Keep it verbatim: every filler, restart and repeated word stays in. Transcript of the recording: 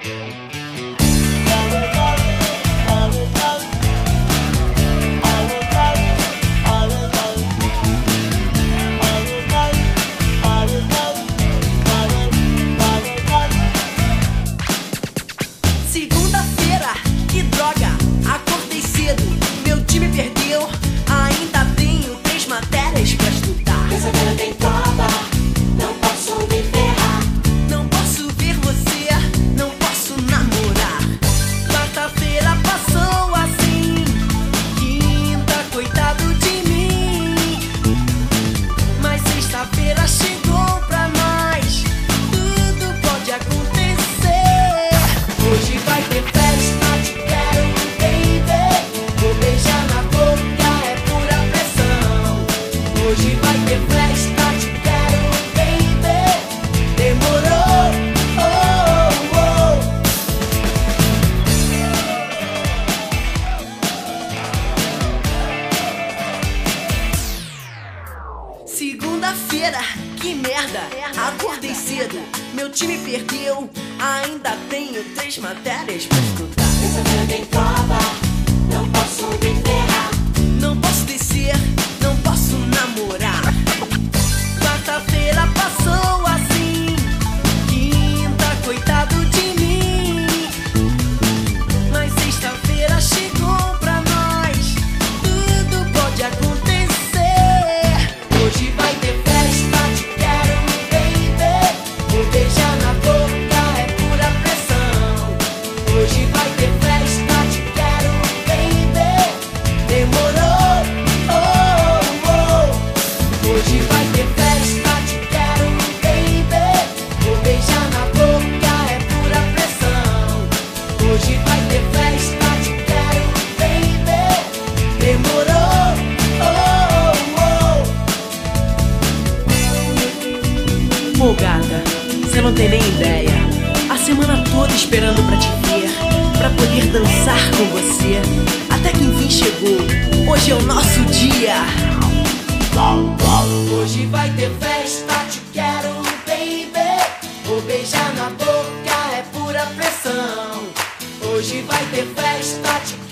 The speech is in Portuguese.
Segunda-feira, que droga, acordei cedo, meu time perdeu, ainda tenho três matérias pra estudar. Terça-feira tem prova, não posso me ferrar. Não posso ver você, não posso namorar. Quarta-feira passou assim, quinta, coitado de mim. Mas sexta-feira chegou pra nós, tudo pode acontecer. Hoje vai ter festa, te quero, baby. Vou beijar na boca, é pura pressão. Hoje vai ter festa, te quero, baby. Demorou, oh, oh. Segunda-feira, que merda, acordei cedo, meu time perdeu, ainda tenho três matérias pra estudar. Terça-feira tem prova, não posso me ferrar. Não posso descer, não posso namorar. Quarta-feira passou assim, quinta, coitado de mim. Mas sexta-feira chegou pra nós, tudo pode acontecer. Hoje vai ter festa, te quero, baby. Vou beijar na boca, é pura pressão. Hoje vai ter festa, te quero, baby. Demorou, oh, oh. Hoje vai ter festa, te quero, baby. Vou beijar na boca, é pura pressão. Hoje vai ter festa, te quero, baby. Demorou, oh, oh. Pô, gata, você não tem nem ideia. A semana toda esperando pra te ver, pra poder dançar com você. Até que enfim chegou, hoje é o nosso dia. Hoje vai ter festa, te quero, baby. Vou beijar na boca, é pura pressão. Hoje vai ter festa, te